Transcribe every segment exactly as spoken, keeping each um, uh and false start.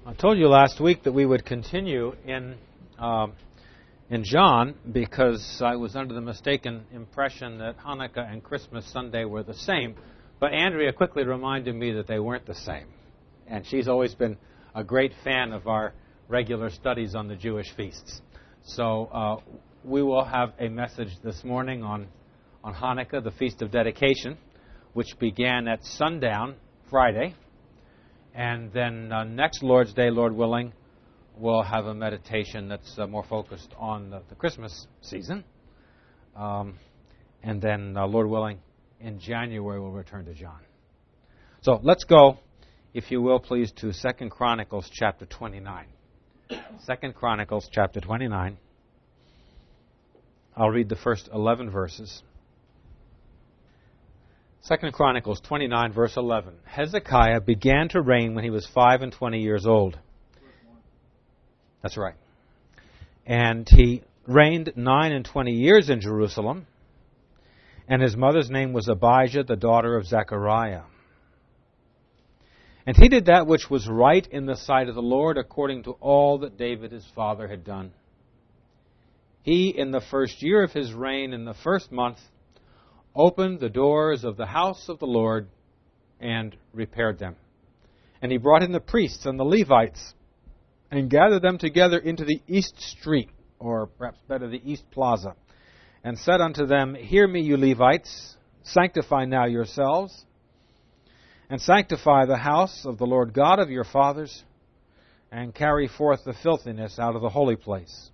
I told you last week that we would continue in um, in John because I was under the mistaken impression that Hanukkah and Christmas Sunday were the same. But Andrea quickly reminded me that they weren't the same. And she's always been a great fan of our regular studies on the Jewish feasts. So uh, we will have a message this morning on, on Hanukkah, the Feast of Dedication, which began at sundown Friday. And then uh, next Lord's Day, Lord willing, we'll have a meditation that's uh, more focused on the, the Christmas season. Um, and then, uh, Lord willing, in January we'll return to John. So let's go, if you will, please, to Second Chronicles chapter twenty-nine. Second Chronicles chapter twenty-nine. I'll read the first eleven verses. Second Chronicles twenty-nine, verse eleven. Hezekiah began to reign when he was five and twenty years old. That's right. And he reigned nine and twenty years in Jerusalem. And his mother's name was Abijah, the daughter of Zechariah. And he did that which was right in the sight of the Lord, according to all that David his father had done. He, in the first year of his reign, in the first month, opened the doors of the house of the Lord and repaired them. And he brought in the priests and the Levites and gathered them together into the east street, or perhaps better, the east plaza, and said unto them, Hear me, you Levites, sanctify now yourselves, and sanctify the house of the Lord God of your fathers, and carry forth the filthiness out of the holy place.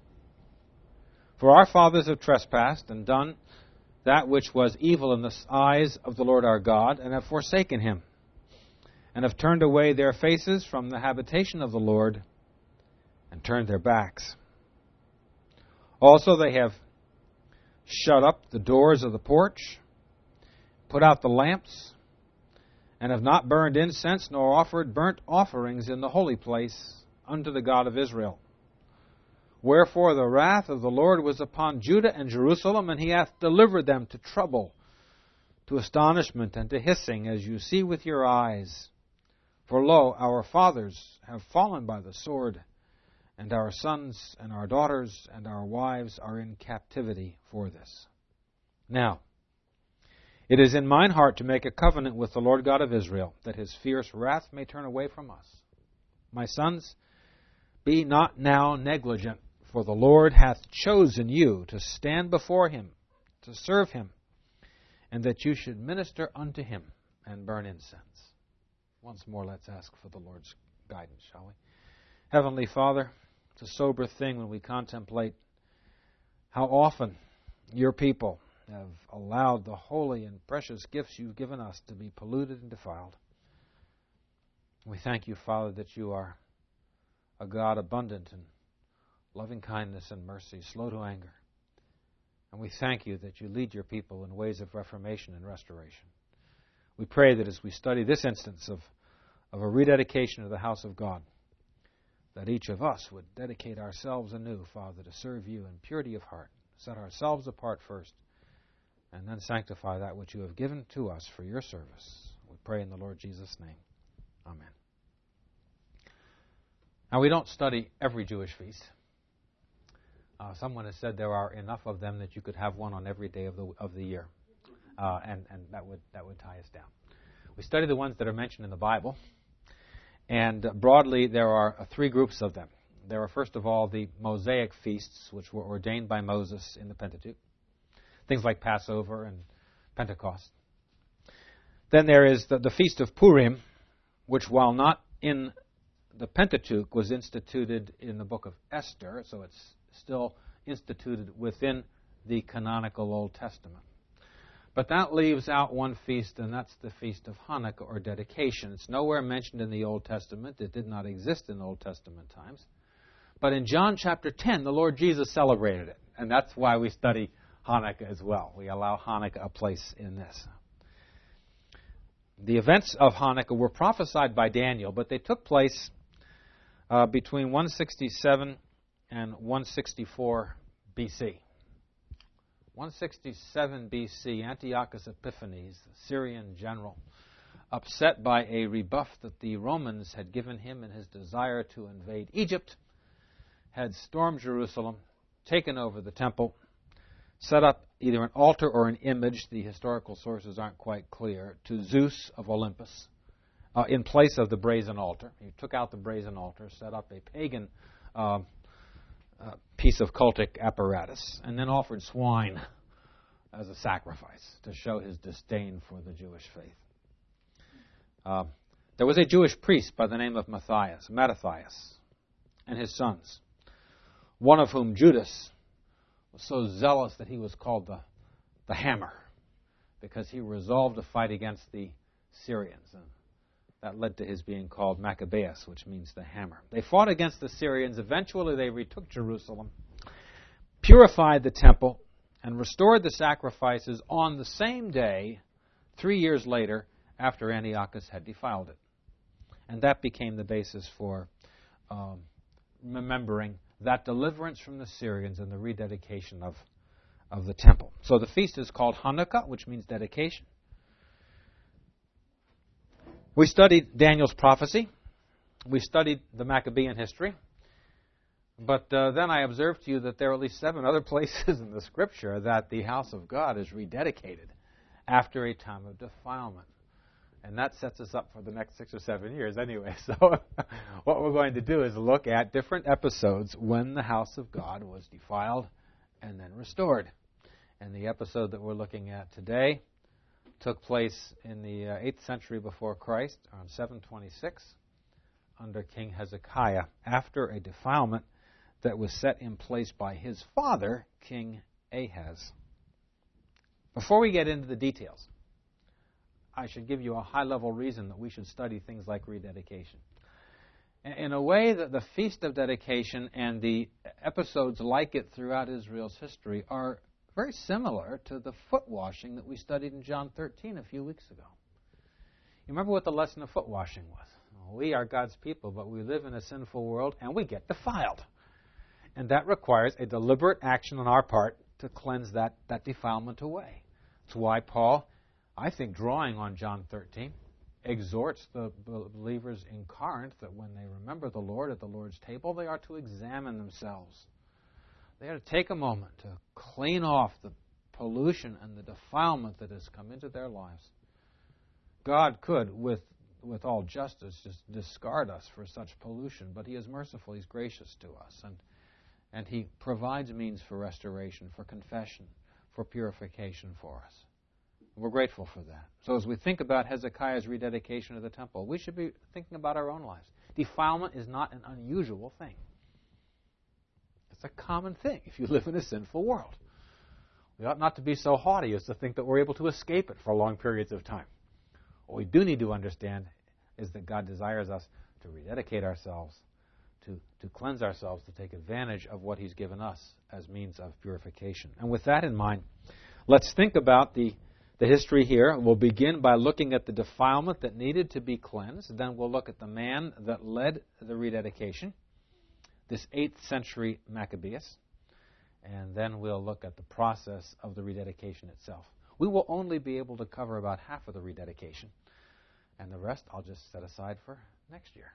For our fathers have trespassed and done that which was evil in the eyes of the Lord our God, and have forsaken him, and have turned away their faces from the habitation of the Lord, and turned their backs. Also they have shut up the doors of the porch, put out the lamps, and have not burned incense, nor offered burnt offerings in the holy place unto the God of Israel. Wherefore the wrath of the Lord was upon Judah and Jerusalem, and he hath delivered them to trouble, to astonishment, and to hissing, as you see with your eyes. For lo, our fathers have fallen by the sword, and our sons and our daughters and our wives are in captivity for this. Now, it is in mine heart to make a covenant with the Lord God of Israel, that his fierce wrath may turn away from us. My sons, be not now negligent, for the Lord hath chosen you to stand before him, to serve him, and that you should minister unto him and burn incense. Once more, let's ask for the Lord's guidance, shall we? Heavenly Father, it's a sober thing when we contemplate how often your people have allowed the holy and precious gifts you've given us to be polluted and defiled. We thank you, Father, that you are a God abundant in loving kindness and mercy, slow to anger. And we thank you that you lead your people in ways of reformation and restoration. We pray that as we study this instance of, of a rededication of the house of God, that each of us would dedicate ourselves anew, Father, to serve you in purity of heart, set ourselves apart first, and then sanctify that which you have given to us for your service. We pray in the Lord Jesus' name. Amen. Now, we don't study every Jewish feast. Uh, someone has said there are enough of them that you could have one on every day of the of the year, uh, and and that would that would tie us down. We study the ones that are mentioned in the Bible, and uh, broadly there are uh, three groups of them. There are first of all the Mosaic feasts, which were ordained by Moses in the Pentateuch, things like Passover and Pentecost. Then there is the, the Feast of Purim, which, while not in the Pentateuch, was instituted in the book of Esther, so it's still instituted within the canonical Old Testament. But that leaves out one feast, and that's the Feast of Hanukkah, or dedication. It's nowhere mentioned in the Old Testament. It did not exist in Old Testament times. But in John chapter ten, the Lord Jesus celebrated it, and that's why we study Hanukkah as well. We allow Hanukkah a place in this. The events of Hanukkah were prophesied by Daniel, but they took place uh, between one sixty-seven and one sixty-four B C. one sixty-seven B C, Antiochus Epiphanes, the Syrian general, upset by a rebuff that the Romans had given him in his desire to invade Egypt, had stormed Jerusalem, taken over the temple, set up either an altar or an image, the historical sources aren't quite clear, to Zeus of Olympus, uh, in place of the brazen altar. He took out the brazen altar, set up a pagan uh, uh, piece of cultic apparatus, and then offered swine as a sacrifice to show his disdain for the Jewish faith. Uh, there was a Jewish priest by the name of Matthias, Mattathias, and his sons, one of whom, Judas, was so zealous that he was called the, the Hammer, because he resolved to fight against the Syrians. And that led to his being called Maccabeus, which means the hammer. They fought against the Syrians. Eventually they retook Jerusalem, purified the temple, and restored the sacrifices on the same day, three years later, after Antiochus had defiled it. And that became the basis for um, remembering that deliverance from the Syrians and the rededication of, of the temple. So the feast is called Hanukkah, which means dedication. We studied Daniel's prophecy. We studied the Maccabean history. But uh, then I observed to you that there are at least seven other places in the Scripture that the house of God is rededicated after a time of defilement. And that sets us up for the next six or seven years anyway. So what we're going to do is look at different episodes when the house of God was defiled and then restored. And the episode that we're looking at today took place in the uh, eighth century before Christ, around seven twenty-six, under King Hezekiah, after a defilement that was set in place by his father, King Ahaz. Before we get into the details, I should give you a high-level reason that we should study things like rededication. In a way that the Feast of Dedication and the episodes like it throughout Israel's history are very similar to the foot washing that we studied in John thirteen a few weeks ago. You remember what the lesson of foot washing was? We are God's people, but we live in a sinful world, and we get defiled. And that requires a deliberate action on our part to cleanse that, that defilement away. That's why Paul, I think, drawing on John thirteen, exhorts the believers in Corinth that when they remember the Lord at the Lord's table, they are to examine themselves. They are to take a moment to clean off the pollution and the defilement that has come into their lives. God could, with, with all justice, just discard us for such pollution, but He is merciful, He's gracious to us, and, and He provides means for restoration, for confession, for purification for us. We're grateful for that. So as we think about Hezekiah's rededication of the temple, we should be thinking about our own lives. Defilement is not an unusual thing. It's a common thing if you live in a sinful world. We ought not to be so haughty as to think that we're able to escape it for long periods of time. What we do need to understand is that God desires us to rededicate ourselves, to, to cleanse ourselves, to take advantage of what He's given us as means of purification. And with that in mind, let's think about the The history here. We'll begin by looking at the defilement that needed to be cleansed. Then we'll look at the man that led the rededication, this eighth century Maccabeus. And then we'll look at the process of the rededication itself. We will only be able to cover about half of the rededication. And the rest I'll just set aside for next year.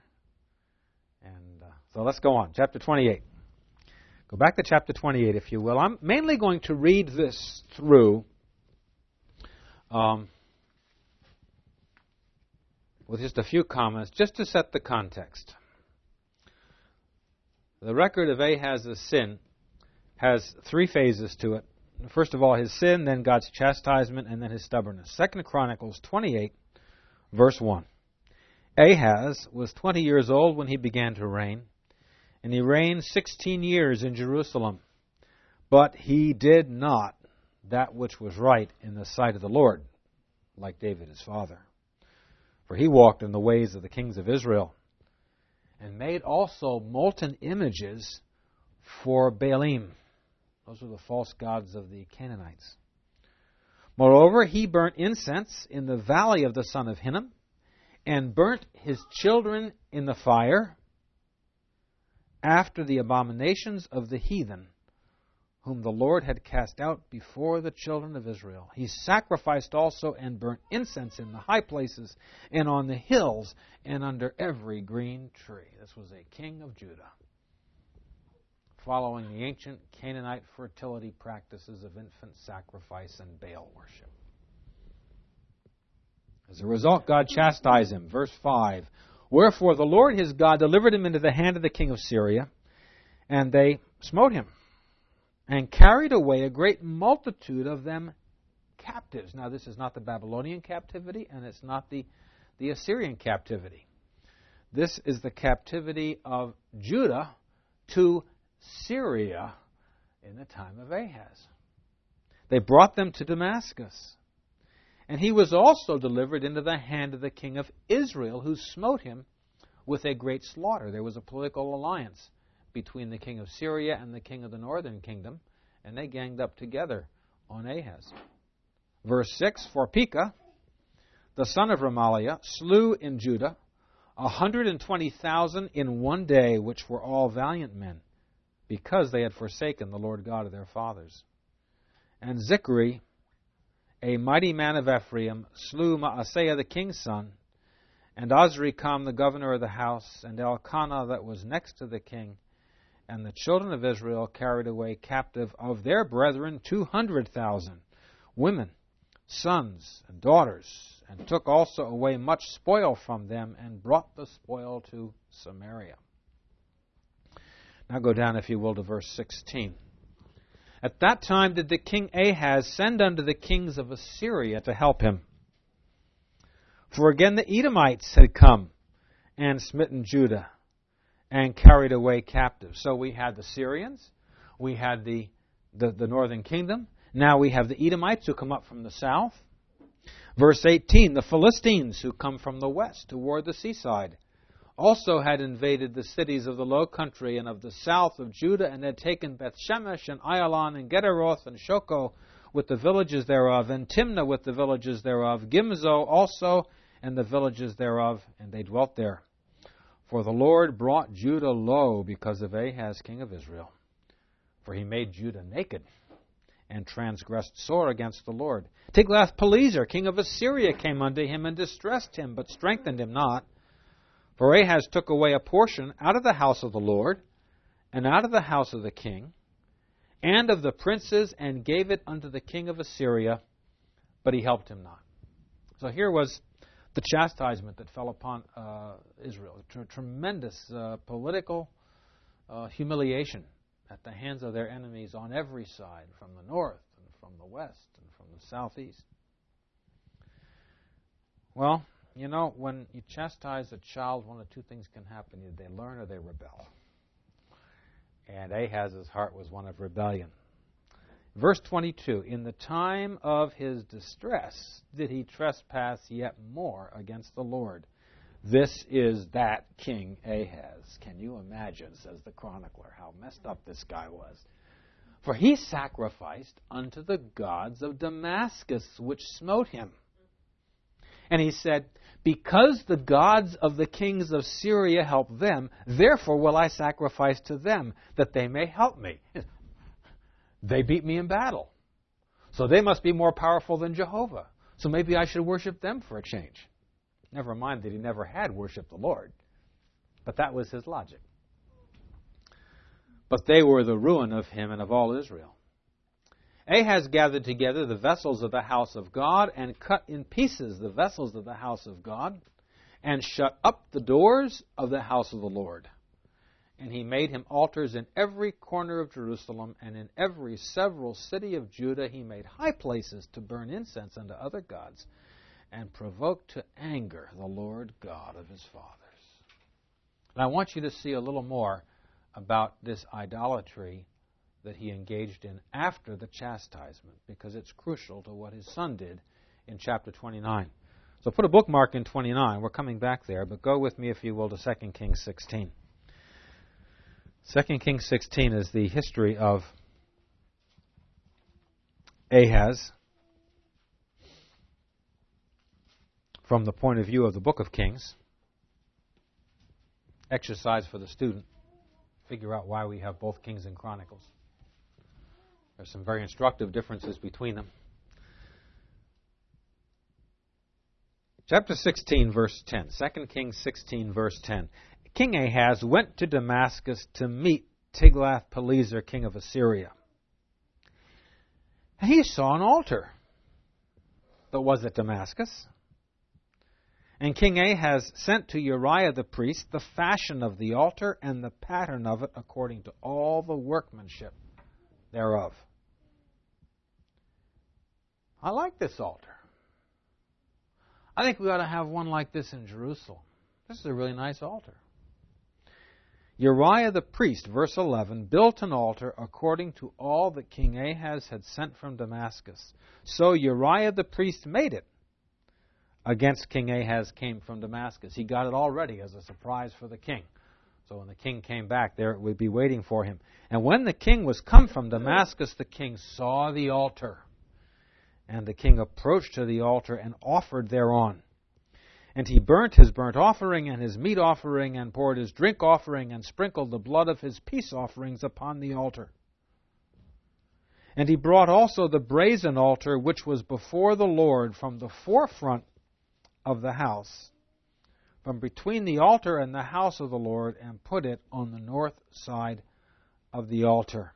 And uh, so let's go on. Chapter twenty-eight. Go back to chapter twenty-eight, if you will. I'm mainly going to read this through Um, with just a few comments, just to set the context. The record of Ahaz's sin has three phases to it. First of all, his sin, then God's chastisement, and then his stubbornness. Second Chronicles twenty-eight, verse one. Ahaz was twenty years old when he began to reign, and he reigned sixteen years in Jerusalem. But he did not that which was right in the sight of the Lord, like David his father. For he walked in the ways of the kings of Israel, and made also molten images for Baalim. Those were the false gods of the Canaanites. Moreover, he burnt incense in the valley of the son of Hinnom, and burnt his children in the fire, after the abominations of the heathen, whom the Lord had cast out before the children of Israel. He sacrificed also and burnt incense in the high places and on the hills and under every green tree. This was a king of Judah, following the ancient Canaanite fertility practices of infant sacrifice and Baal worship. As a result, God chastised him. Verse five, wherefore the Lord his God delivered him into the hand of the king of Syria, and they smote him, and carried away a great multitude of them captives. Now, this is not the Babylonian captivity, and it's not the, the Assyrian captivity. This is the captivity of Judah to Syria in the time of Ahaz. They brought them to Damascus. And he was also delivered into the hand of the king of Israel, who smote him with a great slaughter. There was a political alliance between the king of Syria and the king of the northern kingdom, and they ganged up together on Ahaz. Verse six, for Pekah, the son of Remaliah, slew in Judah a hundred and twenty thousand in one day, which were all valiant men, because they had forsaken the Lord God of their fathers. And Zichri, a mighty man of Ephraim, slew Maaseiah the king's son, and Azrikam the governor of the house, and Elkanah that was next to the king. And the children of Israel carried away captive of their brethren two hundred thousand, women, sons, and daughters, and took also away much spoil from them, and brought the spoil to Samaria. Now go down, if you will, to verse sixteen. At that time did the king Ahaz send unto the kings of Assyria to help him. For again the Edomites had come and smitten Judah, and carried away captives. So we had the Syrians, we had the, the, the northern kingdom, now we have the Edomites who come up from the south. Verse eighteen, the Philistines who come from the west toward the seaside also had invaded the cities of the low country and of the south of Judah, and had taken Bethshemesh and Aialon and Gederoth and Shoko with the villages thereof, and Timnah with the villages thereof, Gimzo also and the villages thereof, and they dwelt there. For the Lord brought Judah low because of Ahaz king of Israel. For he made Judah naked, and transgressed sore against the Lord. Tiglath-Pileser king of Assyria came unto him, and distressed him, but strengthened him not. For Ahaz took away a portion out of the house of the Lord, and out of the house of the king, and of the princes, and gave it unto the king of Assyria, but he helped him not. So here was the chastisement that fell upon uh, Israel. T- tremendous uh, political uh, humiliation at the hands of their enemies on every side, from the north and from the west and from the southeast. Well, you know, when you chastise a child, one of two things can happen. Either they learn or they rebel. And Ahaz's heart was one of rebellion. Verse twenty-two, in the time of his distress did he trespass yet more against the Lord. This is that King Ahaz. Can you imagine, says the chronicler, how messed up this guy was? For he sacrificed unto the gods of Damascus, which smote him. And he said, because the gods of the kings of Syria help them, therefore will I sacrifice to them, that they may help me. They beat me in battle. So they must be more powerful than Jehovah. So maybe I should worship them for a change. Never mind that he never had worshipped the Lord. But that was his logic. But they were the ruin of him and of all Israel. Ahaz gathered together the vessels of the house of God, and cut in pieces the vessels of the house of God, and shut up the doors of the house of the Lord. And he made him altars in every corner of Jerusalem, and in every several city of Judah he made high places to burn incense unto other gods, and provoked to anger the Lord God of his fathers. And I want you to see a little more about this idolatry that he engaged in after the chastisement, because it's crucial to what his son did in chapter twenty-nine. So put a bookmark in twenty-nine. We're coming back there, but go with me, if you will, to Second Kings sixteen. Second Kings sixteen is the history of Ahaz from the point of view of the book of Kings. Exercise for the student. Figure out why we have both Kings and Chronicles. There's some very instructive differences between them. Chapter sixteen, verse ten. Second Kings sixteen, verse ten. King Ahaz went to Damascus to meet Tiglath-Pileser, king of Assyria. He saw an altar that was at Damascus. And King Ahaz sent to Uriah the priest the fashion of the altar and the pattern of it according to all the workmanship thereof. I like this altar. I think we ought to have one like this in Jerusalem. This is a really nice altar. Uriah the priest, verse eleven, built an altar according to all that King Ahaz had sent from Damascus. So Uriah the priest made it against King Ahaz came from Damascus. He got it all ready as a surprise for the king. So when the king came back, there it would be waiting for him. And when the king was come from Damascus, the king saw the altar. And the king approached to the altar and offered thereon. And he burnt his burnt offering and his meat offering, and poured his drink offering, and sprinkled the blood of his peace offerings upon the altar. And he brought also the brazen altar which was before the Lord from the forefront of the house, from between the altar and the house of the Lord, and put it on the north side of the altar.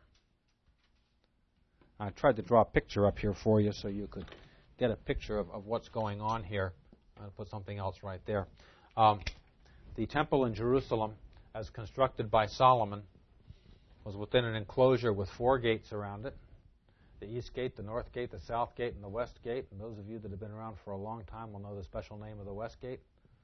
I tried to draw a picture up here for you so you could get a picture of, of what's going on here. I'll put something else right there. Um, the temple in Jerusalem, as constructed by Solomon, was within an enclosure with four gates around it. The east gate, the north gate, the south gate, and the west gate. And those of you that have been around for a long time will know the special name of the west gate.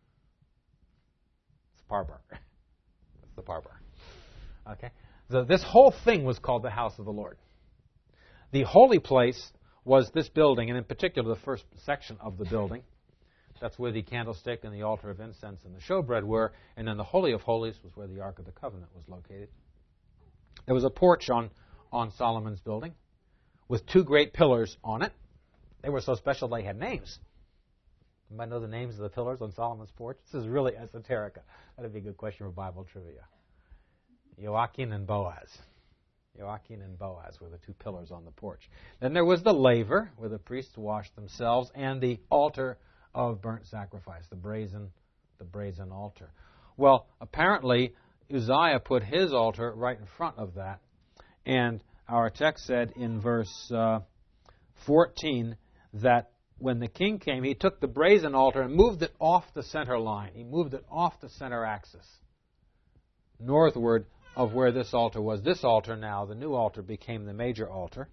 It's Parbar. It's the Parbar. Okay? So this whole thing was called the house of the Lord. The holy place was this building, and in particular the first section of the building. That's where the candlestick and the altar of incense and the showbread were. And then the Holy of Holies was where the Ark of the Covenant was located. There was a porch on, on Solomon's building with two great pillars on it. They were so special they had names. Anybody know the names of the pillars on Solomon's porch? This is really esoteric. That would be a good question for Bible trivia. Joachim and Boaz. Joachim and Boaz were the two pillars on the porch. Then there was the laver, where the priests washed themselves, and the altar of burnt sacrifice, the brazen, the brazen altar. Well, apparently Uzziah put his altar right in front of that, and our text said in verse uh, fourteen that when the king came, he took the brazen altar and moved it off the center line. He moved it off the center axis, northward of where this altar was. This altar now, the new altar, became the major altar.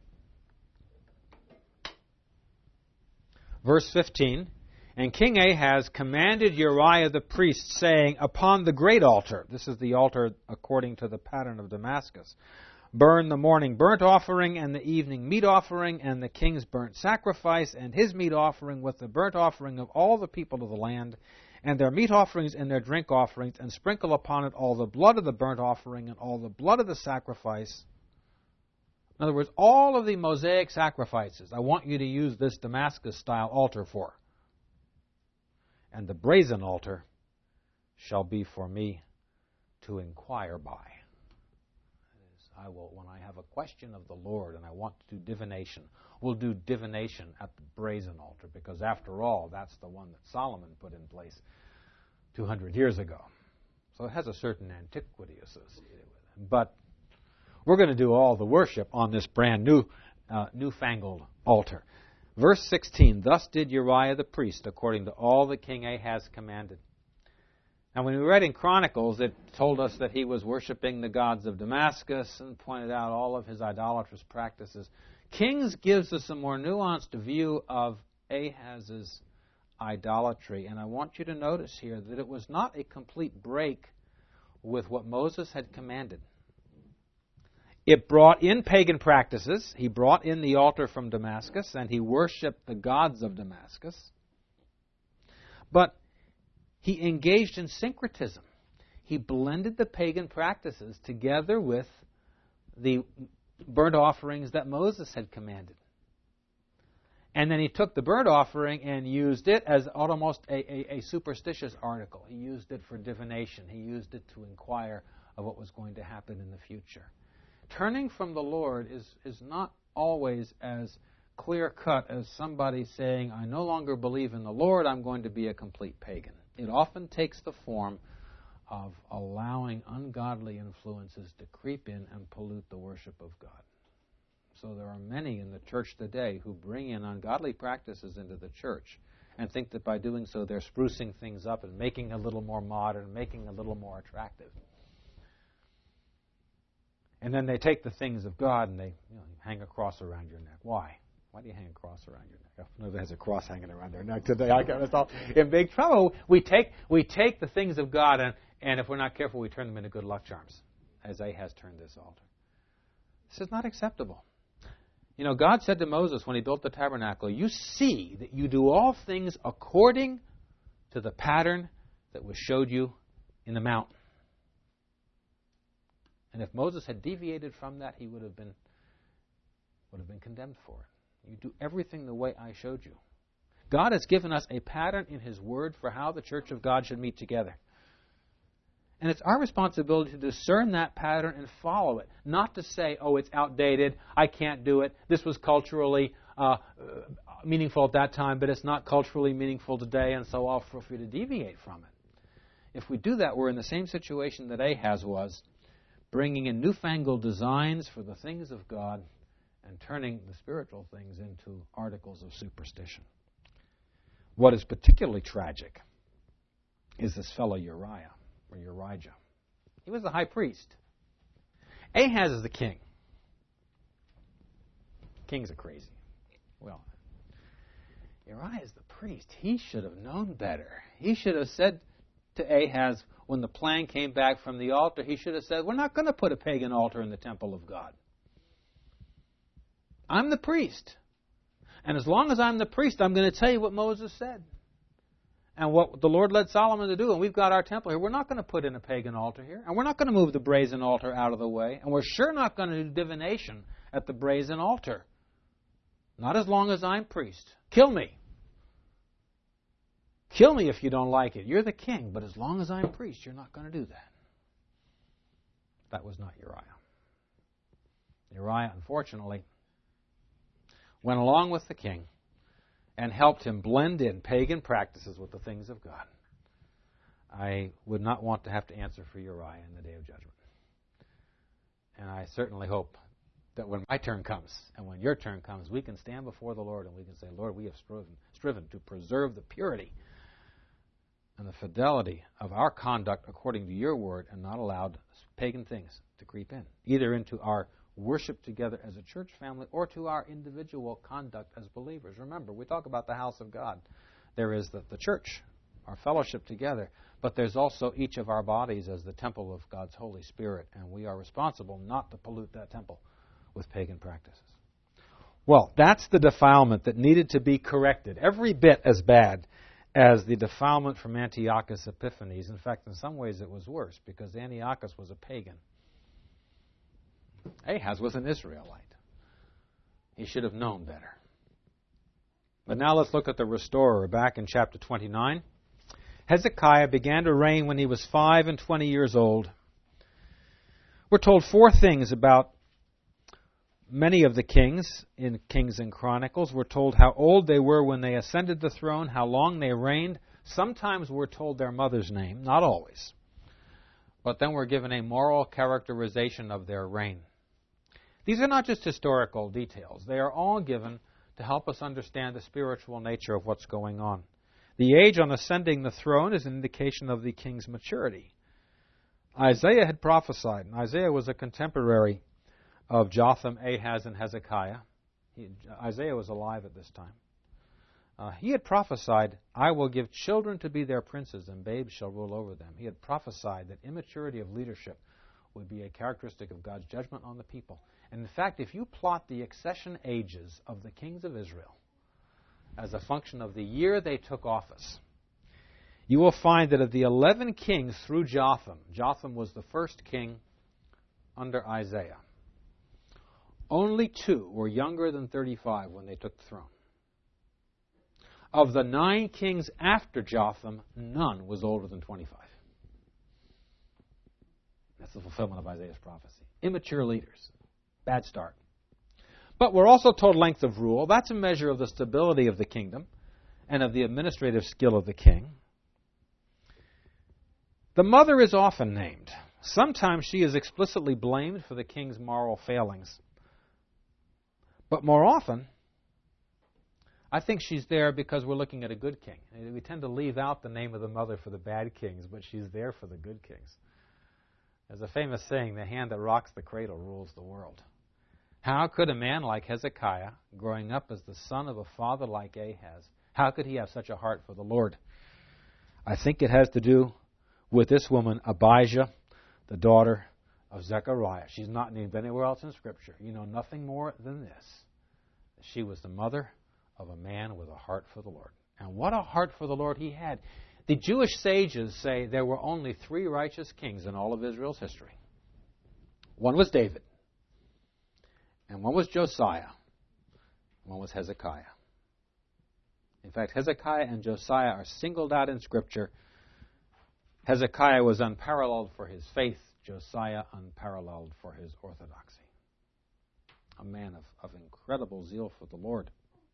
Verse fifteen, and King Ahaz commanded Uriah the priest, saying, upon the great altar, this is the altar according to the pattern of Damascus, burn the morning burnt offering and the evening meat offering and the king's burnt sacrifice and his meat offering with the burnt offering of all the people of the land and their meat offerings and their drink offerings, and sprinkle upon it all the blood of the burnt offering and all the blood of the sacrifice. In other words, all of the Mosaic sacrifices I want you to use this Damascus-style altar for. And the brazen altar shall be for me to inquire by. I will, when I have a question of the Lord and I want to do divination, we'll do divination at the brazen altar, because after all, that's the one that Solomon put in place two hundred years ago. So it has a certain antiquity associated with it. But we're going to do all the worship on this brand new, uh, newfangled altar. Verse sixteen, thus did Uriah the priest, according to all that King Ahaz commanded. Now, when we read in Chronicles, it told us that he was worshiping the gods of Damascus and pointed out all of his idolatrous practices. Kings gives us a more nuanced view of Ahaz's idolatry. And I want you to notice here that it was not a complete break with what Moses had commanded. It brought in pagan practices. He brought in the altar from Damascus, and he worshipped the gods of Damascus. But he engaged in syncretism. He blended the pagan practices together with the burnt offerings that Moses had commanded. And then he took the burnt offering and used it as almost a, a, a superstitious article. He used it for divination. He used it to inquire of what was going to happen in the future. Turning from the Lord is, is not always as clear-cut as somebody saying, I no longer believe in the Lord, I'm going to be a complete pagan. It often takes the form of allowing ungodly influences to creep in and pollute the worship of God. So there are many in the church today who bring in ungodly practices into the church and think that by doing so they're sprucing things up and making it a little more modern, making it a little more attractive. And then they take the things of God and they you know, hang a cross around your neck. Why? Why do you hang a cross around your neck? Nobody has a cross hanging around their neck today. I got myself in big trouble. We take we take the things of God, and, and if we're not careful, we turn them into good luck charms, as Ahaz turned this altar. This is not acceptable. You know, God said to Moses when he built the tabernacle, you see that you do all things according to the pattern that was showed you in the mountain. And if Moses had deviated from that, he would have been would have been condemned for it. You do everything the way I showed you. God has given us a pattern in His Word for how the church of God should meet together. And it's our responsibility to discern that pattern and follow it. Not to say, oh, it's outdated, I can't do it, this was culturally uh, meaningful at that time, but it's not culturally meaningful today, and so I'll feel free to deviate from it. If we do that, we're in the same situation that Ahaz was, bringing in newfangled designs for the things of God and turning the spiritual things into articles of superstition. What is particularly tragic is this fellow Uriah, or Urijah. He was the high priest. Ahaz is the king. Kings are crazy. Well, Uriah is the priest. He should have known better. He should have said to Ahaz, when the plan came back from the altar, he should have said, we're not going to put a pagan altar in the temple of God. I'm the priest. And as long as I'm the priest, I'm going to tell you what Moses said. And what the Lord led Solomon to do. And we've got our temple here. We're not going to put in a pagan altar here. And we're not going to move the brazen altar out of the way. And we're sure not going to do divination at the brazen altar. Not as long as I'm priest. Kill me. Kill me if you don't like it. You're the king. But as long as I'm priest, you're not going to do that. That was not Uriah. Uriah, unfortunately, went along with the king and helped him blend in pagan practices with the things of God. I would not want to have to answer for Uriah in the day of judgment. And I certainly hope that when my turn comes and when your turn comes, we can stand before the Lord and we can say, Lord, we have striven, striven to preserve the purity and the fidelity of our conduct according to your word and not allowed pagan things to creep in, either into our worship together as a church family or to our individual conduct as believers. Remember, we talk about the house of God. There is the, the church, our fellowship together, but there's also each of our bodies as the temple of God's Holy Spirit, and we are responsible not to pollute that temple with pagan practices. Well, that's the defilement that needed to be corrected, every bit as bad as the defilement from Antiochus Epiphanes. In fact, in some ways it was worse, because Antiochus was a pagan. Ahaz was an Israelite. He should have known better. But now let's look at the restorer back in chapter twenty-nine. Hezekiah began to reign when he was five and twenty years old. We're told four things about many of the kings in Kings and Chronicles. We're told how old they were when they ascended the throne, how long they reigned. Sometimes we're told their mother's name, not always. But then we're given a moral characterization of their reign. These are not just historical details. They are all given to help us understand the spiritual nature of what's going on. The age on ascending the throne is an indication of the king's maturity. Isaiah had prophesied, and Isaiah was a contemporary of Jotham, Ahaz, and Hezekiah. He, Isaiah was alive at this time. Uh, he had prophesied, I will give children to be their princes, and babes shall rule over them. He had prophesied that immaturity of leadership would be a characteristic of God's judgment on the people. And in fact, if you plot the accession ages of the kings of Israel as a function of the year they took office, you will find that of the eleven kings through Jotham, Jotham was the first king under Isaiah, only two were younger than thirty-five when they took the throne. Of the nine kings after Jotham, none was older than twenty-five. That's the fulfillment of Isaiah's prophecy. Immature leaders. Bad start. But we're also told length of rule. That's a measure of the stability of the kingdom and of the administrative skill of the king. The mother is often named. Sometimes she is explicitly blamed for the king's moral failings. But more often, I think she's there because we're looking at a good king. We tend to leave out the name of the mother for the bad kings, but she's there for the good kings. There's a famous saying, the hand that rocks the cradle rules the world. How could a man like Hezekiah, growing up as the son of a father like Ahaz, how could he have such a heart for the Lord? I think it has to do with this woman, Abijah, the daughter of Zechariah. She's not named anywhere else in Scripture. You know nothing more than this. She was the mother of a man with a heart for the Lord. And what a heart for the Lord he had. The Jewish sages say there were only three righteous kings in all of Israel's history. One was David, and one was Josiah, and one was Hezekiah. In fact, Hezekiah and Josiah are singled out in Scripture. Hezekiah was unparalleled for his faith, Josiah unparalleled for his orthodoxy. A man of, of incredible zeal for the Lord.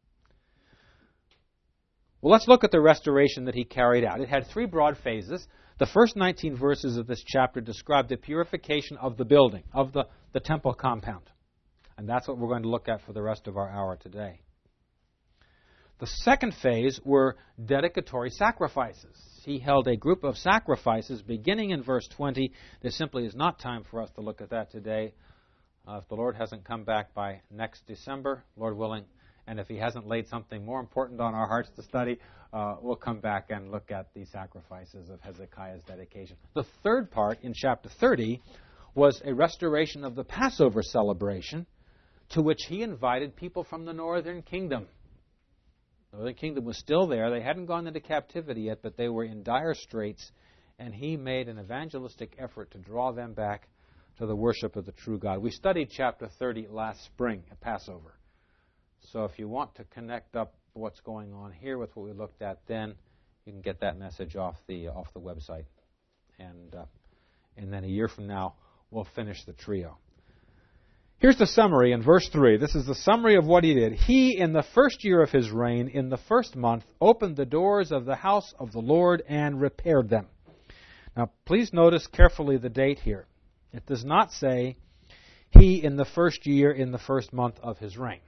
Well, let's look at the restoration that he carried out. It had three broad phases. The first nineteen verses of this chapter describe the purification of the building, of the, the temple compound. And that's what we're going to look at for the rest of our hour today. The second phase were dedicatory sacrifices. He held a group of sacrifices beginning in verse twenty. There simply is not time for us to look at that today. Uh, if the Lord hasn't come back by next December, Lord willing, and if he hasn't laid something more important on our hearts to study, uh, we'll come back and look at the sacrifices of Hezekiah's dedication. The third part, in chapter thirty, was a restoration of the Passover celebration, to which he invited people from the northern kingdom. The northern kingdom was still there. They hadn't gone into captivity yet, but they were in dire straits, and he made an evangelistic effort to draw them back to the worship of the true God. We studied chapter thirty last spring at Passover. So if you want to connect up what's going on here with what we looked at then, you can get that message off the uh, off the website. And, uh, and then a year from now, we'll finish the trio. Here's the summary in verse three. This is the summary of what he did. He, in the first year of his reign, in the first month, opened the doors of the house of the Lord and repaired them. Now, please notice carefully the date here. It does not say, he in the first year, in the first month of his reign.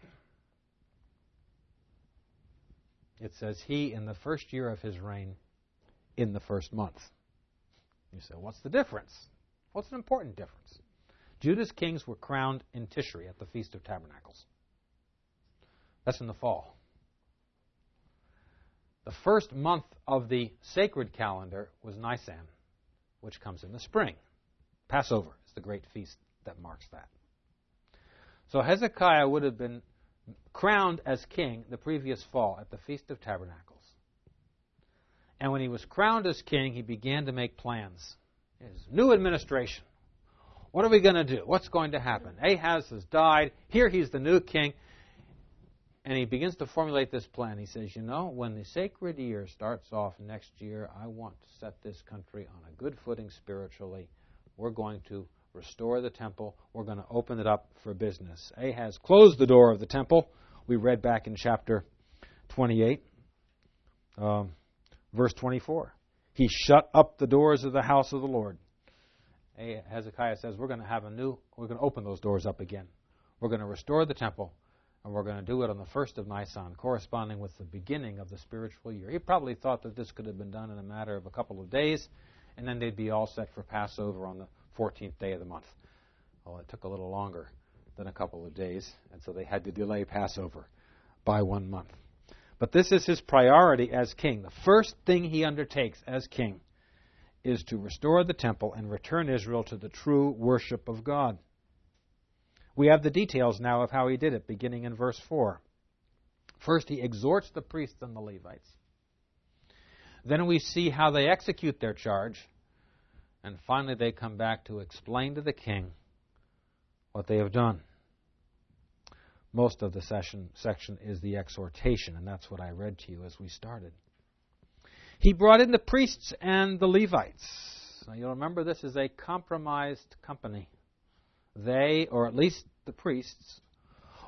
It says, he in the first year of his reign, in the first month. You say, what's the difference? What's an important difference? Judah's kings were crowned in Tishri at the Feast of Tabernacles. That's in the fall. The first month of the sacred calendar was Nisan, which comes in the spring. Passover is the great feast that marks that. So Hezekiah would have been crowned as king the previous fall at the Feast of Tabernacles. And when he was crowned as king, he began to make plans. His new administration. What are we going to do? What's going to happen? Ahaz has died. Here he's the new king. And he begins to formulate this plan. He says, you know, when the sacred year starts off next year, I want to set this country on a good footing spiritually. We're going to restore the temple. We're going to open it up for business. Ahaz closed the door of the temple. We read back in chapter twenty-eight, um, verse twenty-four. He shut up the doors of the house of the Lord. Hezekiah says, we're going to have a new, we're going to open those doors up again. We're going to restore the temple, and we're going to do it on the first of Nisan, corresponding with the beginning of the spiritual year. He probably thought that this could have been done in a matter of a couple of days, and then they'd be all set for Passover on the fourteenth day of the month. Well, it took a little longer than a couple of days, and so they had to delay Passover by one month. But this is his priority as king. The first thing he undertakes as king is to restore the temple and return Israel to the true worship of God. We have the details now of how he did it, beginning in verse four. First, he exhorts the priests and the Levites. Then we see how they execute their charge. And finally, they come back to explain to the king what they have done. Most of the session, section is the exhortation, and that's what I read to you as we started. He brought in the priests and the Levites. Now, you'll remember this is a compromised company. They, or at least the priests,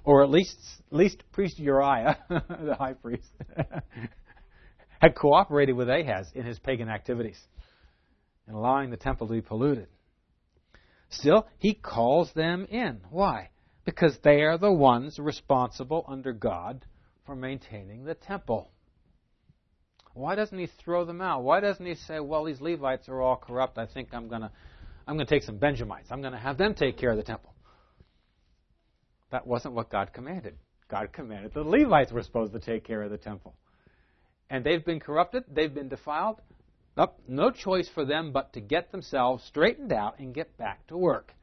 or at least, at least priest Uriah, the high priest, had cooperated with Ahaz in his pagan activities and allowing the temple to be polluted. Still, he calls them in. Why? Because they are the ones responsible under God for maintaining the temple. Why doesn't he throw them out? Why doesn't he say, well, these Levites are all corrupt. I think I'm going to I'm going to take some Benjamites. I'm going to have them take care of the temple. That wasn't what God commanded. God commanded the Levites were supposed to take care of the temple. And they've been corrupted. They've been defiled. Nope, no choice for them but to get themselves straightened out and get back to work.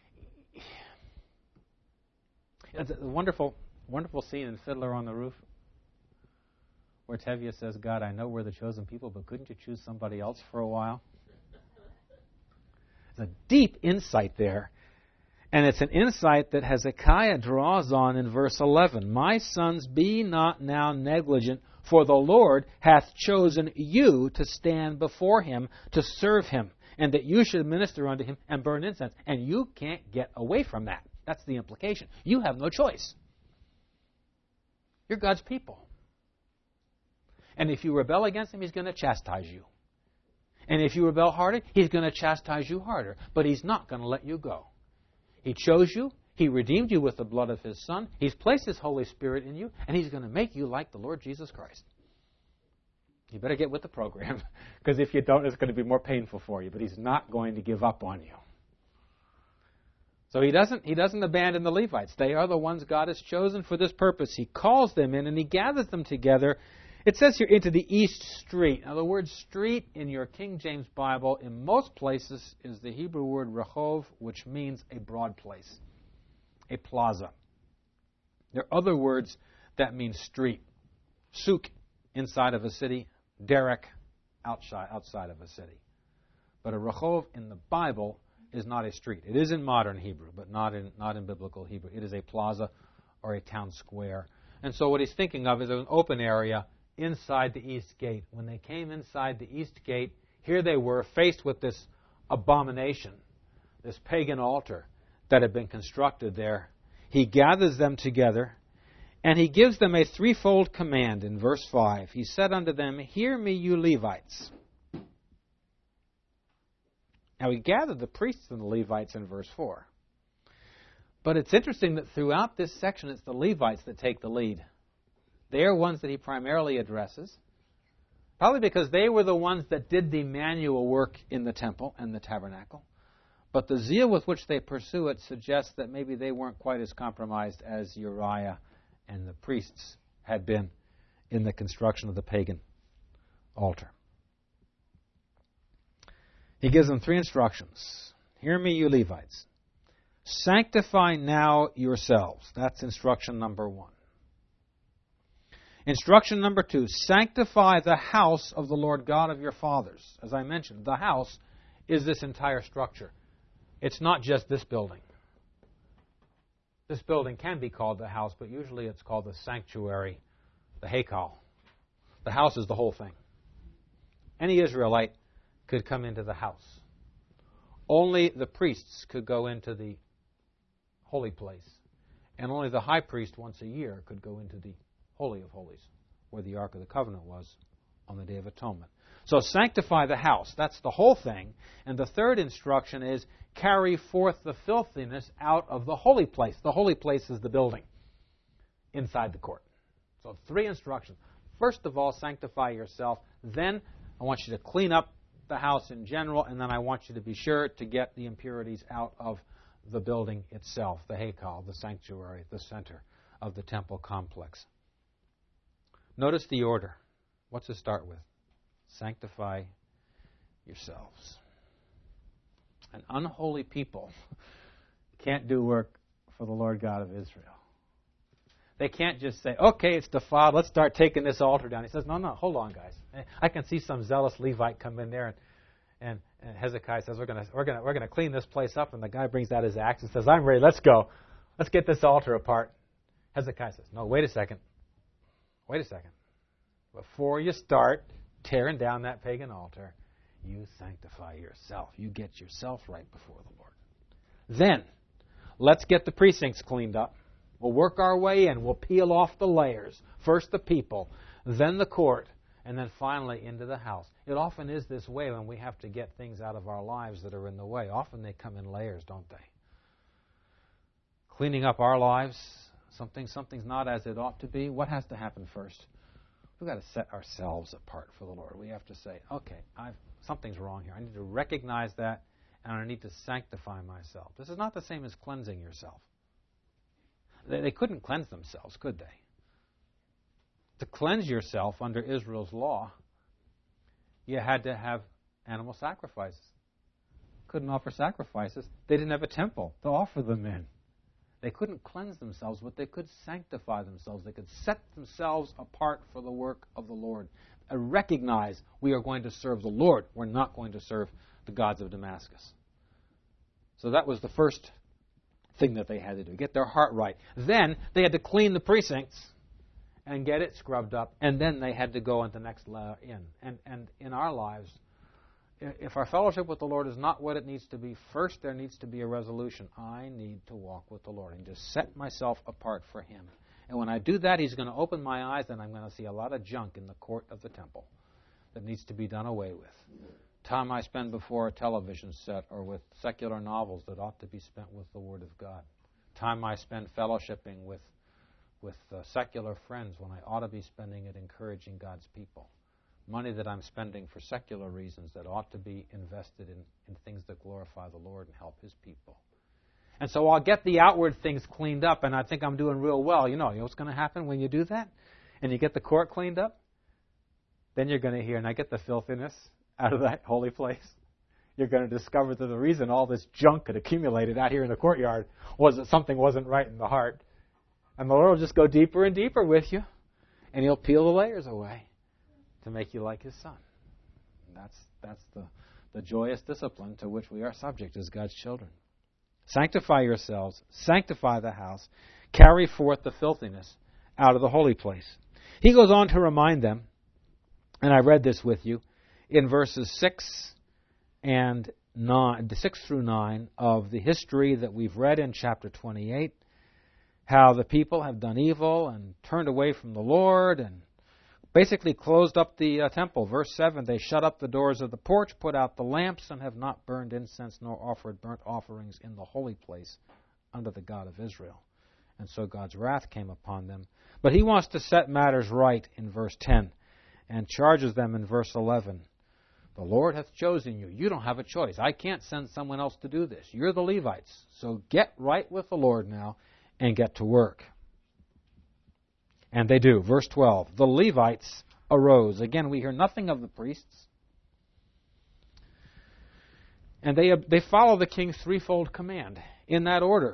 It's a wonderful, wonderful scene in Fiddler on the Roof where Tevye says, God, I know we're the chosen people, but couldn't you choose somebody else for a while? There's a deep insight there. And it's an insight that Hezekiah draws on in verse eleven. My sons, be not now negligent, for the Lord hath chosen you to stand before him, to serve him, and that you should minister unto him and burn incense. And you can't get away from that. That's the implication. You have no choice. You're God's people. And if you rebel against him, he's going to chastise you. And if you rebel harder, he's going to chastise you harder. But he's not going to let you go. He chose you. He redeemed you with the blood of his Son. He's placed his Holy Spirit in you. And he's going to make you like the Lord Jesus Christ. You better get with the program. Because if you don't, it's going to be more painful for you. But he's not going to give up on you. So he doesn't, he doesn't abandon the Levites. They are the ones God has chosen for this purpose. He calls them in and he gathers them together. It says here, into the east street. Now, the word street in your King James Bible, in most places, is the Hebrew word rehov, which means a broad place, a plaza. There are other words that mean street. Souk, inside of a city. Derek, outside, outside of a city. But a rehov in the Bible is not a street. It is in modern Hebrew, but not in, not in biblical Hebrew. It is a plaza or a town square. And so what he's thinking of is an open area inside the east gate. When they came inside the east gate, here they were faced with this abomination, this pagan altar that had been constructed there. He gathers them together, and he gives them a threefold command in verse five. He said unto them, hear me, you Levites. Now, he gathered the priests and the Levites in verse four. But it's interesting that throughout this section, it's the Levites that take the lead. They are ones that he primarily addresses, probably because they were the ones that did the manual work in the temple and the tabernacle. But the zeal with which they pursue it suggests that maybe they weren't quite as compromised as Uriah and the priests had been in the construction of the pagan altar. He gives them three instructions. Hear me, you Levites. Sanctify now yourselves. That's instruction number one. Instruction number two, sanctify the house of the Lord God of your fathers. As I mentioned, the house is this entire structure. It's not just this building. This building can be called the house, but usually it's called the sanctuary, the Haykal. The house is the whole thing. Any Israelite could come into the house. Only the priests could go into the holy place. And only the high priest once a year could go into the Holy of Holies, where the Ark of the Covenant was on the Day of Atonement. So sanctify the house. That's the whole thing. And the third instruction is carry forth the filthiness out of the holy place. The holy place is the building inside the court. So three instructions. First of all, sanctify yourself. Then I want you to clean up the house in general, and then I want you to be sure to get the impurities out of the building itself, the Haykal, the sanctuary, the center of the temple complex. Notice the order. What's it start with? Sanctify yourselves. An unholy people can't do work for the Lord God of Israel. They can't just say, okay, it's defiled, let's start taking this altar down. He says, no, no, hold on, guys. I can see some zealous Levite come in there, and, and, and Hezekiah says, we're going to we're gonna, we're gonna clean this place up, and the guy brings out his axe and says, I'm ready, let's go. Let's get this altar apart. Hezekiah says, no, wait a second. Wait a second. Before you start tearing down that pagan altar, you sanctify yourself. You get yourself right before the Lord. Then, let's get the precincts cleaned up. We'll work our way in. We'll peel off the layers. First the people, then the court, and then finally into the house. It often is this way when we have to get things out of our lives that are in the way. Often they come in layers, don't they? Cleaning up our lives, something something's not as it ought to be. What has to happen first? We've got to set ourselves apart for the Lord. We have to say, okay, I've, something's wrong here. I need to recognize that, and I need to sanctify myself. This is not the same as cleansing yourself. They, they couldn't cleanse themselves, could they? To cleanse yourself under Israel's law, you had to have animal sacrifices. Couldn't offer sacrifices. They didn't have a temple to offer them in. They couldn't cleanse themselves, but they could sanctify themselves. They could set themselves apart for the work of the Lord. And recognize we are going to serve the Lord. We're not going to serve the gods of Damascus. So that was the first thing that they had to do, get their heart right. Then they had to clean the precincts and get it scrubbed up, and then they had to go on the next layer in. And, and in our lives, if our fellowship with the Lord is not what it needs to be, first there needs to be a resolution. I need to walk with the Lord and just set myself apart for Him. And when I do that, He's going to open my eyes, and I'm going to see a lot of junk in the court of the temple that needs to be done away with. Time I spend before a television set or with secular novels that ought to be spent with the Word of God. Time I spend fellowshipping with with uh, secular friends when I ought to be spending it encouraging God's people. Money that I'm spending for secular reasons that ought to be invested in, in things that glorify the Lord and help His people. And so I'll get the outward things cleaned up, and I think I'm doing real well. You know, you know what's going to happen when you do that? And you get the court cleaned up? Then you're going to hear, and I get the filthiness out of that holy place. You're going to discover that the reason all this junk had accumulated out here in the courtyard was that something wasn't right in the heart. And the Lord will just go deeper and deeper with you, and He'll peel the layers away to make you like His Son. And that's that's the, the joyous discipline to which we are subject as God's children. Sanctify yourselves, sanctify the house, carry forth the filthiness out of the holy place. He goes on to remind them, and I read this with you, in verses six and nine, six through nine of the history that we've read in chapter twenty-eight, how the people have done evil and turned away from the Lord and basically closed up the uh, temple. Verse seven, they shut up the doors of the porch, put out the lamps, and have not burned incense nor offered burnt offerings in the holy place under the God of Israel. And so God's wrath came upon them. But He wants to set matters right in verse ten and charges them in verse eleven. The Lord hath chosen you. You don't have a choice. I can't send someone else to do this. You're the Levites. So get right with the Lord now and get to work. And they do. Verse twelve, the Levites arose. Again, we hear nothing of the priests. And they, they follow the king's threefold command in that order.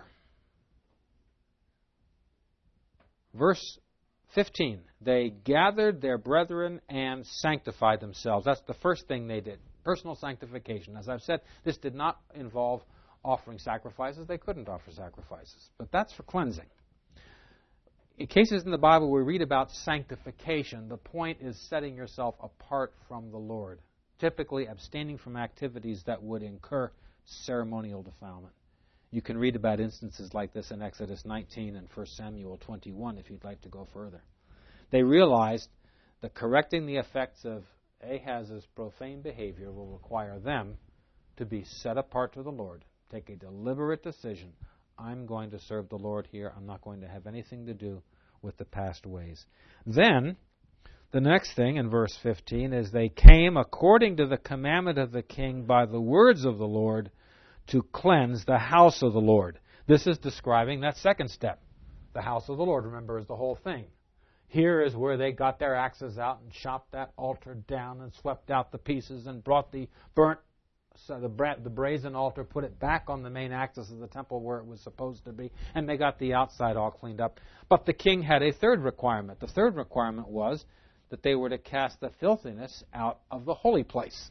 Verse fifteen, they gathered their brethren and sanctified themselves. That's the first thing they did. Personal sanctification. As I've said, this did not involve offering sacrifices. They couldn't offer sacrifices. But that's for cleansing. In cases in the Bible we read about sanctification, the point is setting yourself apart from the Lord, typically abstaining from activities that would incur ceremonial defilement. You can read about instances like this in Exodus nineteen and First Samuel twenty-one if you'd like to go further. They realized that correcting the effects of Ahaz's profane behavior will require them to be set apart to the Lord, take a deliberate decision. I'm going to serve the Lord here. I'm not going to have anything to do with the past ways. Then, the next thing in verse fifteen is they came according to the commandment of the king by the words of the Lord to cleanse the house of the Lord. This is describing that second step. The house of the Lord, remember, is the whole thing. Here is where they got their axes out and chopped that altar down and swept out the pieces and brought the burnt So the, bra- the brazen altar, put it back on the main axis of the temple where it was supposed to be, and they got the outside all cleaned up. But the king had a third requirement. The third requirement was that they were to cast the filthiness out of the holy place.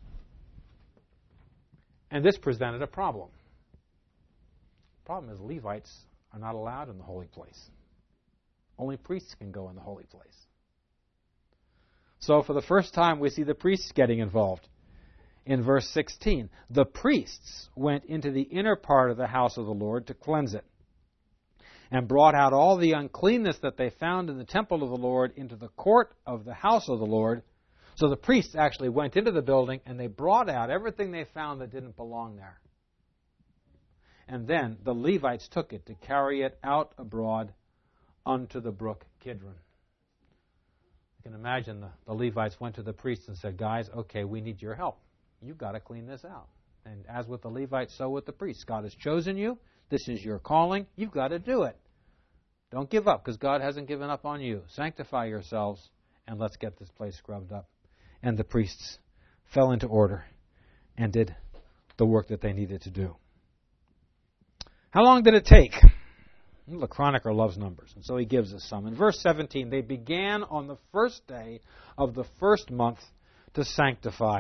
And this presented a problem. The problem is Levites are not allowed in the holy place. Only priests can go in the holy place. So for the first time we see the priests getting involved. In verse sixteen, the priests went into the inner part of the house of the Lord to cleanse it. and brought out all the uncleanness that they found in the temple of the Lord into the court of the house of the Lord. So the priests actually went into the building and they brought out everything they found that didn't belong there. And then the Levites took it to carry it out abroad unto the brook Kidron. You can imagine the, the Levites went to the priests and said, guys, okay, we need your help. You've got to clean this out. And as with the Levites, so with the priests. God has chosen you. This is your calling. You've got to do it. Don't give up, because God hasn't given up on you. Sanctify yourselves, and let's get this place scrubbed up. And the priests fell into order and did the work that they needed to do. How long did it take? Well, the chronicler loves numbers, and so he gives us some. In verse seventeen, they began on the first day of the first month to sanctify.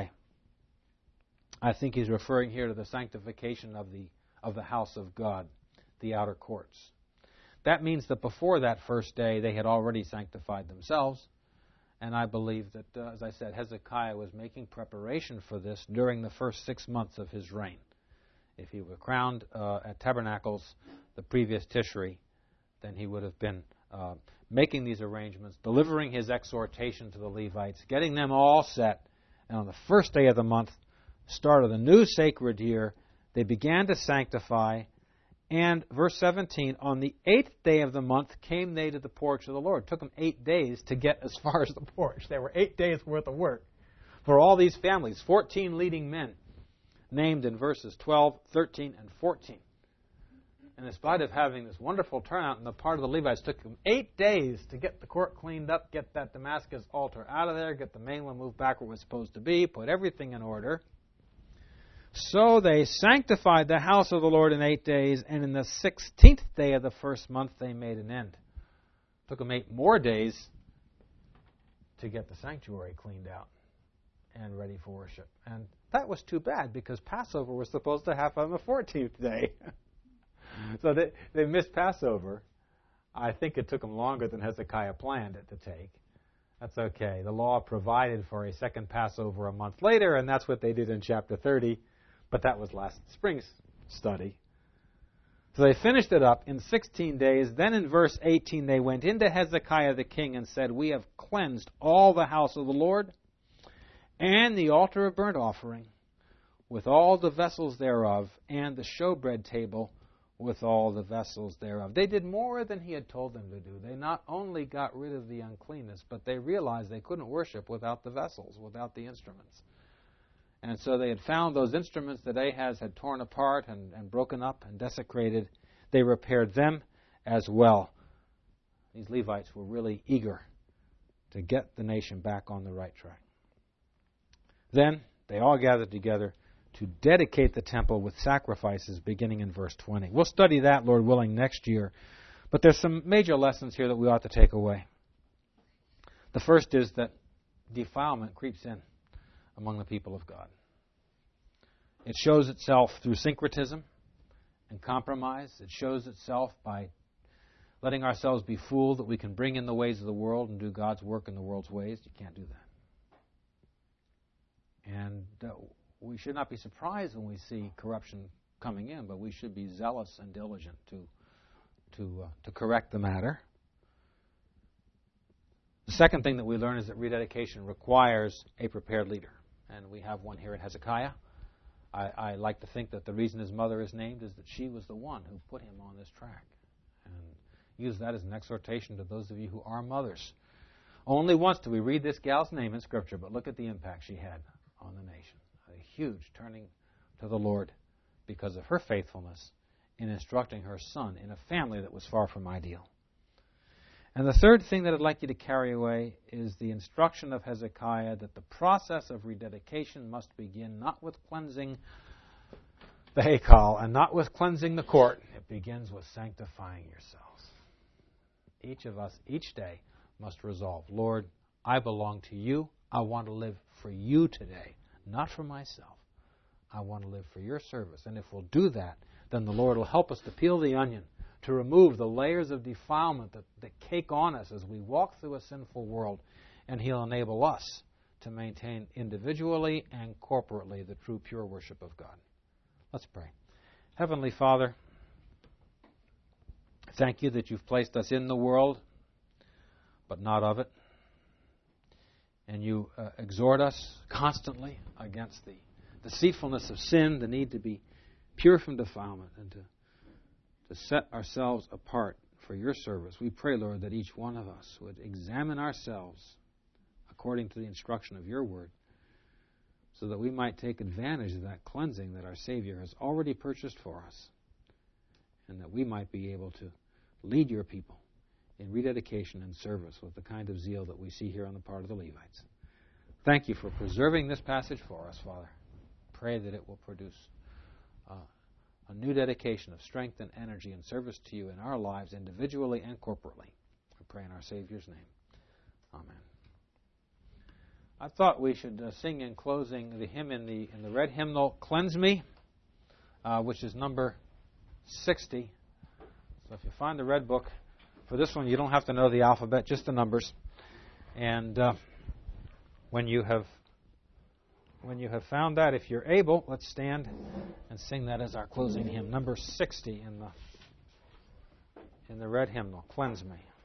I think he's referring here to the sanctification of the of the house of God, the outer courts. That means that before that first day, they had already sanctified themselves. And I believe that, uh, as I said, Hezekiah was making preparation for this during the first six months of his reign. If he were crowned uh, at Tabernacles the previous Tishri, then he would have been uh, making these arrangements, delivering his exhortation to the Levites, getting them all set. And on the first day of the month, start of the new sacred year, they began to sanctify. And verse seventeen, on the eighth day of the month came they to the porch of the Lord. It took them eight days to get as far as the porch. There were eight days worth of work for all these families, fourteen leading men, named in verses twelve, thirteen, and fourteen. And in spite of having this wonderful turnout on the part of the Levites, it took them eight days to get the court cleaned up, get that Damascus altar out of there, get the main one moved back where it was supposed to be, put everything in order. So they sanctified the house of the Lord in eight days, and in the sixteenth day of the first month they made an end. It took them eight more days to get the sanctuary cleaned out and ready for worship. And that was too bad, because Passover was supposed to happen on the fourteenth day. So they, they missed Passover. I think it took them longer than Hezekiah planned it to take. That's okay. The law provided for a second Passover a month later, and that's what they did in chapter thirty. But that was last spring's study. So they finished it up in sixteen days. Then in verse eighteen, they went into Hezekiah the king and said, we have cleansed all the house of the Lord and the altar of burnt offering with all the vessels thereof, and the showbread table with all the vessels thereof. They did more than he had told them to do. They not only got rid of the uncleanness, but they realized they couldn't worship without the vessels, without the instruments. And so they had found those instruments that Ahaz had torn apart and, and broken up and desecrated. They repaired them as well. These Levites were really eager to get the nation back on the right track. Then they all gathered together to dedicate the temple with sacrifices beginning in verse twenty. We'll study that, Lord willing, next year. But there's some major lessons here that we ought to take away. The first is that defilement creeps in among the people of God. It shows itself through syncretism and compromise. It shows itself by letting ourselves be fooled that we can bring in the ways of the world and do God's work in the world's ways. You can't do that. And uh, we should not be surprised when we see corruption coming in, but we should be zealous and diligent to to uh, to correct the matter. The second thing that we learn is that rededication requires a prepared leader. And we have one here at Hezekiah. I, I like to think that the reason his mother is named is that she was the one who put him on this track. And use that as an exhortation to those of you who are mothers. Only once do we read this gal's name in Scripture, but look at the impact she had on the nation. A huge turning to the Lord because of her faithfulness in instructing her son in a family that was far from ideal. And the third thing that I'd like you to carry away is the instruction of Hezekiah that the process of rededication must begin not with cleansing the Hakal and not with cleansing the court. It begins with sanctifying yourselves. Each of us, each day, must resolve, Lord, I belong to you. I want to live for you today, not for myself. I want to live for your service. And if we'll do that, then the Lord will help us to peel the onion, to remove the layers of defilement that, that cake on us as we walk through a sinful world. And He'll enable us to maintain individually and corporately the true pure worship of God. Let's pray. Heavenly Father, Thank you that you've placed us in the world, but not of it. And you uh, exhort us constantly against the deceitfulness of sin, the need to be pure from defilement, and to, to set ourselves apart for your service. We pray, Lord, that each one of us would examine ourselves according to the instruction of your word, so that we might take advantage of that cleansing that our Savior has already purchased for us, and that we might be able to lead your people in rededication and service with the kind of zeal that we see here on the part of the Levites. Thank you for preserving this passage for us, Father. Pray that it will produce uh, a new dedication of strength and energy and service to you in our lives individually and corporately. We pray in our Savior's name. Amen. I thought we should uh, sing in closing the hymn in the in the red hymnal, Cleanse Me, uh, which is number sixty. So if you find the red book, for this one you don't have to know the alphabet, just the numbers. And uh, when you have when you have found that, if you're able, let's stand and sing that as our closing hymn, number sixty in the in the red hymnal, Cleanse Me.